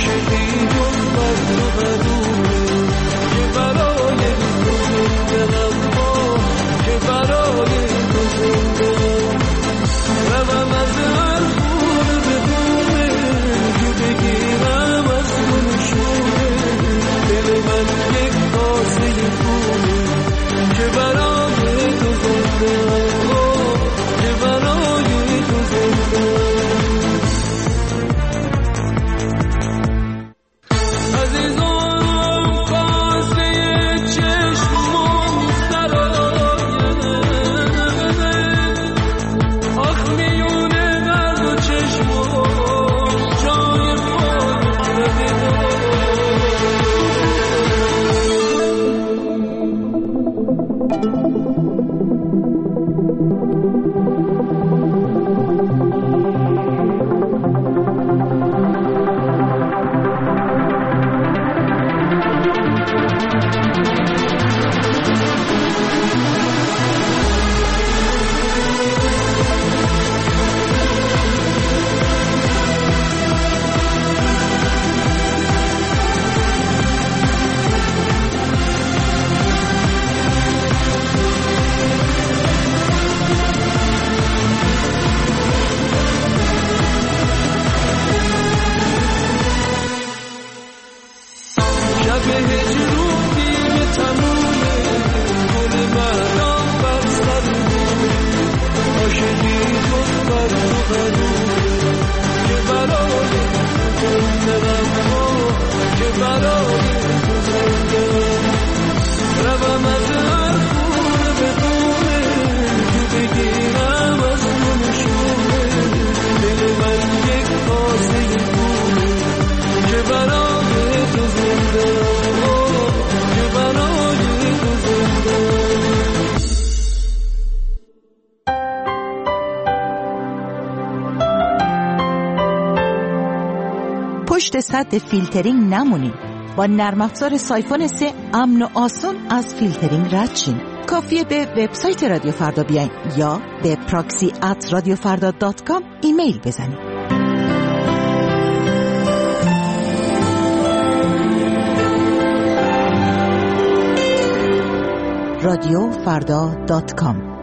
پشت سد فیلترینگ نمونید. با نرم افزار سایفون 3 امن و آسان از فیلترینگ رد شین. کافیه به وبسایت رادیو فردا بیاین یا به proxy@radiofarda.com ایمیل بزنید. radiofarda.com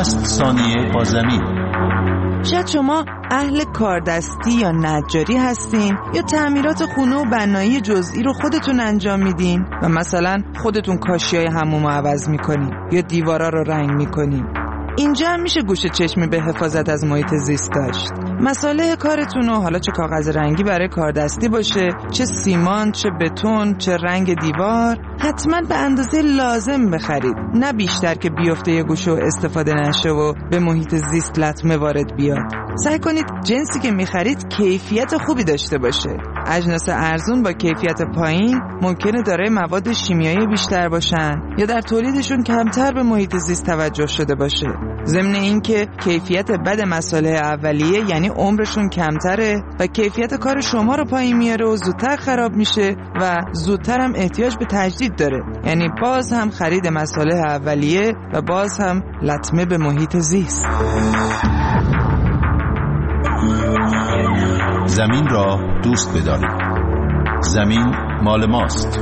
60 ثانیه با زمین. شاید شما اهل کاردستی یا نجاری هستین یا تعمیرات خونه و بنایی جزئی رو خودتون انجام میدین و مثلا خودتون کاشیای حموم رو عوض میکنین یا دیوارا رو رنگ میکنین. اینجا هم میشه گوش چشمی به حفاظت از محیط زیست داشت. مساله کارتون رو، حالا چه کاغذ رنگی برای کاردستی باشه، چه سیمان، چه بتون، چه رنگ دیوار، حتما به اندازه لازم بخرید، نه بیشتر که بیفته یه گوشه و استفاده نشه و به محیط زیست لطمه وارد بیاد. سعی کنید جنسی که میخرید کیفیت خوبی داشته باشه. اجناس ارزون با کیفیت پایین ممکنه دارای مواد شیمیایی بیشتر باشن یا در تولیدشون کمتر به محیط زیست توجه شده باشه. ضمن این که کیفیت بد مساله اولیه یعنی عمرشون کمتره و کیفیت کار شما رو پایین میاره و زودتر خراب میشه و زودتر هم احتیاج به تجدید داره. یعنی باز هم خرید مساله اولیه و باز هم لطمه به محیط زیست. زمین را دوست بدارید. زمین مال ماست.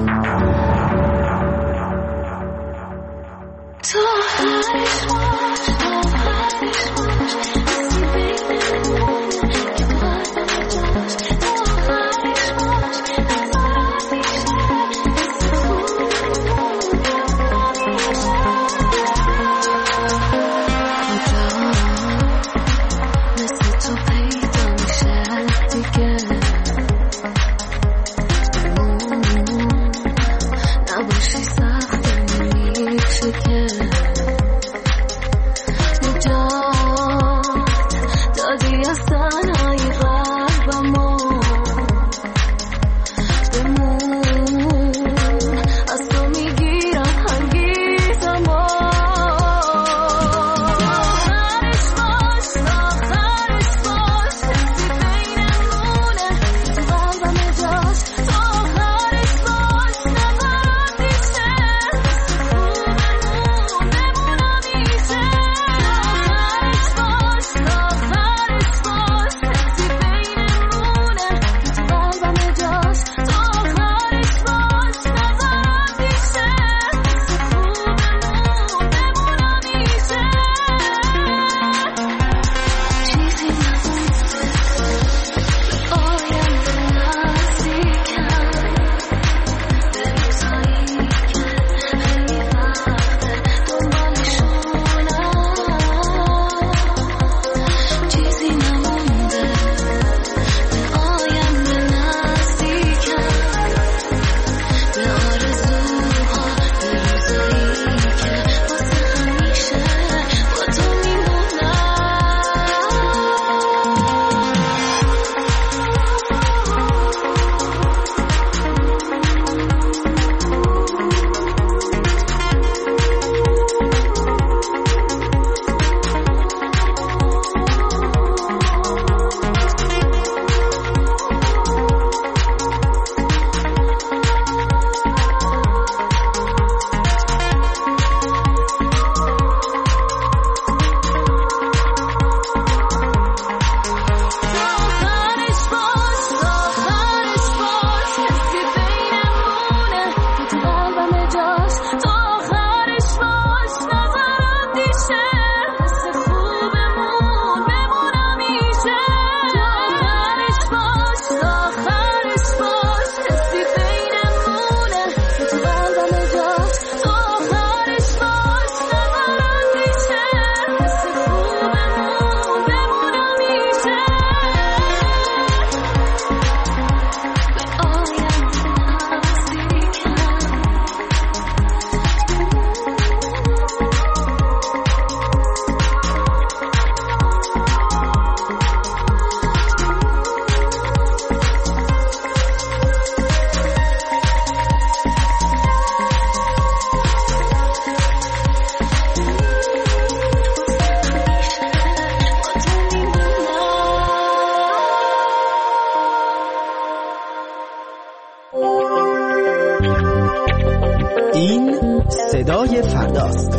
صدای فرداست.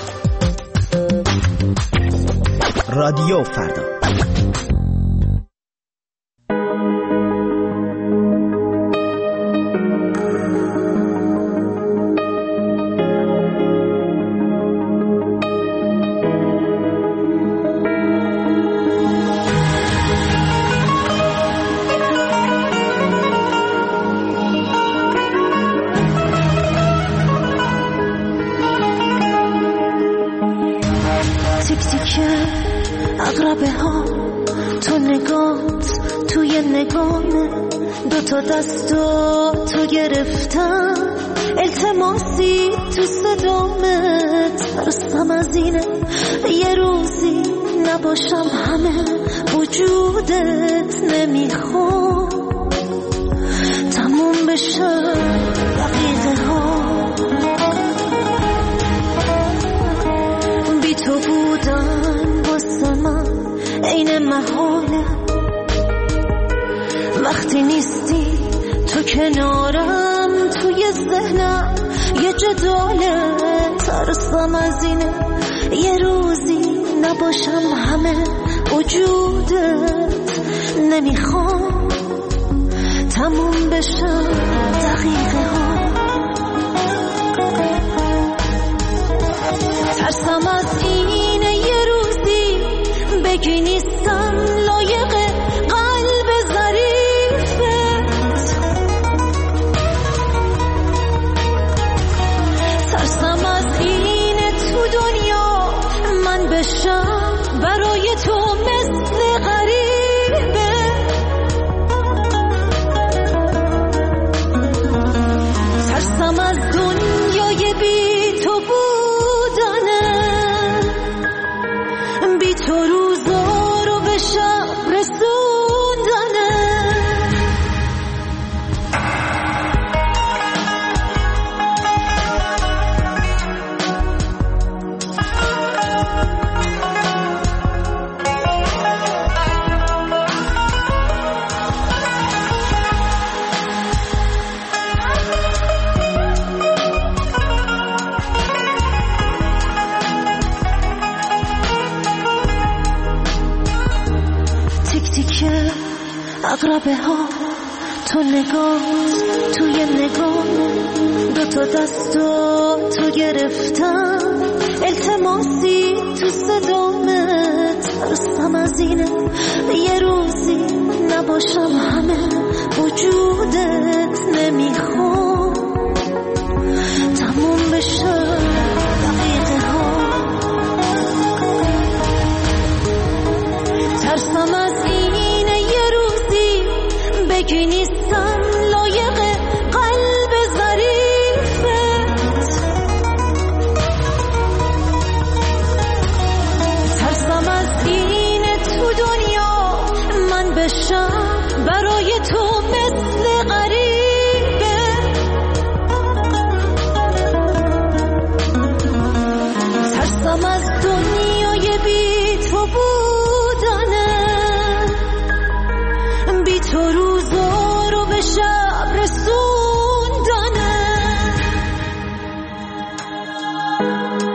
رادیو فردا. عقربه ها تو نگات توی نگامه، دوتا دستو تو گرفتم، التماسی تو صدامت، ترسم از اینه یه روزی نباشم همه وجودت، نمیخوام تموم بشه دقیقه ها، بی تو بودن واسه من عین محاله، وقتی نیستی تو کنارم، توی ذهنم یه جداله، ترسم از اینه یه روزی نباشم همه وجودت، نمیخوام تموم بشه دقیقه ها، ترسم از اینه یه روزی بگی نیستم لایق قلب ظریفت، ترسم از اینه تو دنیا من بشم برای تو مثل غریبه، ترسم از دنیای بی تو بودنه، بی تو روزا رو به شب رسوندنه، عقربه ها تو نگات توی نگاه، دوتا دستو تو گرفتم، التماسی تو صدامت، ترسم از اینه یه روزی نباشم همه وجودت، نمیخوام تموم بشه دقیقه ها، ترسم از اینه یه روزی بگی نیستم لایق قلب ظریفت، ترسم از اینه تو دنیا من بشم برای تو مثل غریبه، ترسم از دنیای بی تو بودنه، بی تو روزا رو به شب رسوندنه.